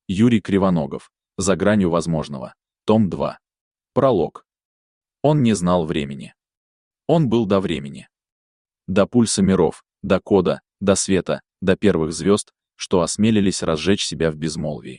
Юрий Кривоногов. За гранью возможного. Том 2. Пролог. Он не знал времени. Он был до времени. До пульса миров, до кода, до света, до первых звезд, что осмелились разжечь себя в безмолвии.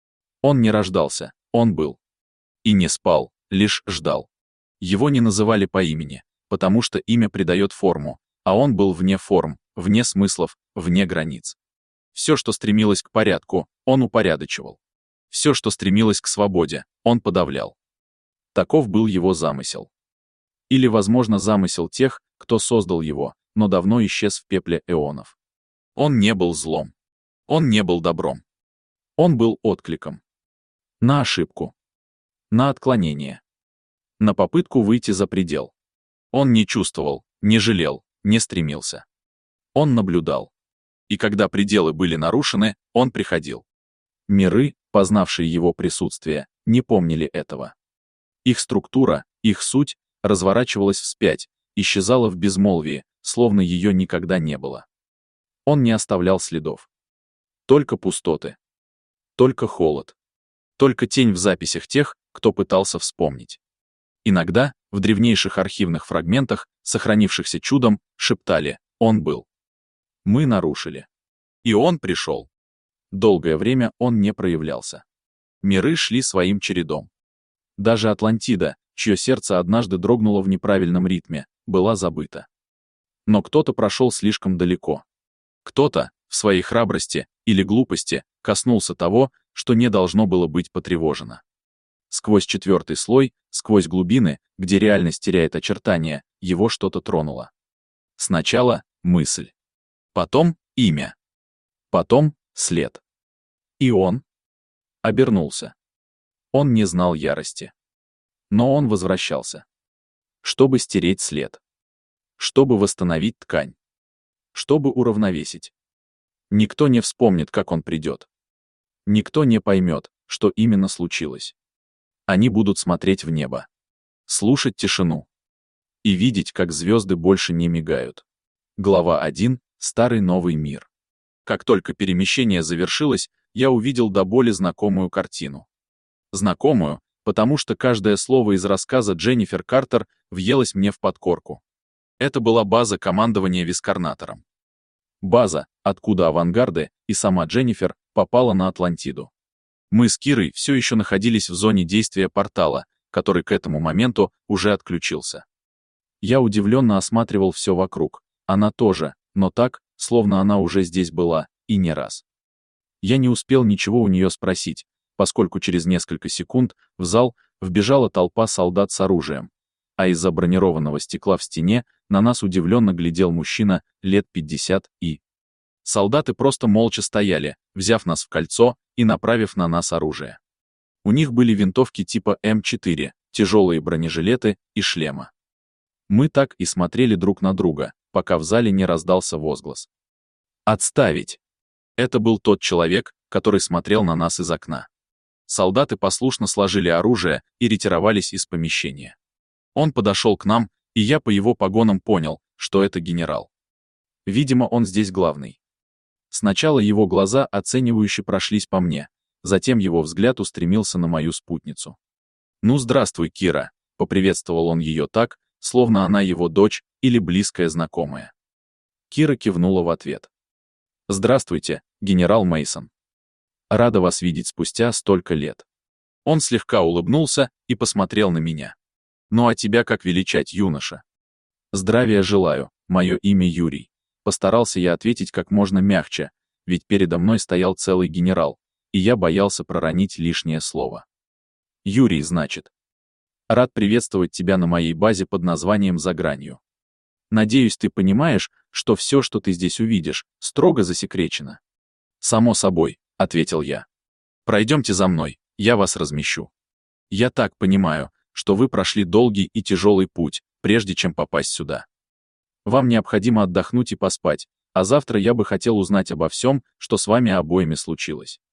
Он не рождался, он был. И не спал, лишь ждал. Его не называли по имени, потому что имя придает форму, а он был вне форм, вне смыслов, вне границ. Все, что стремилось к порядку, он упорядочивал. Все, что стремилось к свободе, он подавлял. Таков был его замысел. Или, возможно, замысел тех, кто создал его, но давно исчез в пепле эонов. Он не был злом. Он не был добром. Он был откликом. На ошибку. На отклонение. На попытку выйти за предел. Он не чувствовал, не жалел, не стремился. Он наблюдал. И когда пределы были нарушены, он приходил. Миры, познавшие его присутствие, не помнили этого. Их структура, их суть разворачивалась вспять, исчезала в безмолвии, словно ее никогда не было. Он не оставлял следов. Только пустоты. Только холод. Только тень в записях тех, кто пытался вспомнить. Иногда, в древнейших архивных фрагментах, сохранившихся чудом, шептали «Он был». Мы нарушили. И он пришел. Долгое время он не проявлялся. Миры шли своим чередом. Даже Атлантида, чье сердце однажды дрогнуло в неправильном ритме, была забыта. Но кто-то прошел слишком далеко. Кто-то, в своей храбрости или глупости, коснулся того, что не должно было быть потревожено. Сквозь четвертый слой, сквозь глубины, где реальность теряет очертания, его что-то тронуло. Сначала мысль. Потом имя. Потом след. И он обернулся. Он не знал ярости. Но он возвращался. Чтобы стереть след. Чтобы восстановить ткань. Чтобы уравновесить. Никто не вспомнит, как он придет. Никто не поймет, что именно случилось. Они будут смотреть в небо. Слушать тишину. И видеть, как звезды больше не мигают. Глава 1. Старый новый мир. Как только перемещение завершилось, я увидел до боли знакомую картину. Знакомую, потому что каждое слово из рассказа Дженнифер Картер въелось мне в подкорку. Это была база командования Вискарнатором. База, откуда авангарды и сама Дженнифер попала на Атлантиду. Мы с Кирой все еще находились в зоне действия портала, который к этому моменту уже отключился. Я удивленно осматривал все вокруг, она тоже, но так, словно она уже здесь была, и не раз. Я не успел ничего у нее спросить, поскольку через несколько секунд в зал вбежала толпа солдат с оружием, а из-за бронированного стекла в стене на нас удивленно глядел мужчина лет 50 и... Солдаты просто молча стояли, взяв нас в кольцо и направив на нас оружие. У них были винтовки типа М4, тяжелые бронежилеты и шлема. Мы так и смотрели друг на друга, пока в зале не раздался возглас. «Отставить!» Это был тот человек, который смотрел на нас из окна. Солдаты послушно сложили оружие и ретировались из помещения. Он подошел к нам, и я по его погонам понял, что это генерал. Видимо, он здесь главный. Сначала его глаза оценивающе прошлись по мне, затем его взгляд устремился на мою спутницу. «Ну, здравствуй, Кира», — поприветствовал он ее так, словно она его дочь или близкая знакомая. Кира кивнула в ответ. «Здравствуйте, генерал Мейсон. Рада вас видеть спустя столько лет». Он слегка улыбнулся и посмотрел на меня. «Ну а тебя как величать, юноша?» «Здравия желаю, мое имя Юрий». Постарался я ответить как можно мягче, ведь передо мной стоял целый генерал, и я боялся проронить лишнее слово. «Юрий, значит. Рад приветствовать тебя на моей базе под названием «За гранью». Надеюсь, ты понимаешь, что все, что ты здесь увидишь, строго засекречено». «Само собой», — ответил я. «Пройдемте за мной, я вас размещу. Я так понимаю, что вы прошли долгий и тяжелый путь, прежде чем попасть сюда. Вам необходимо отдохнуть и поспать, а завтра я бы хотел узнать обо всем, что с вами обоими случилось.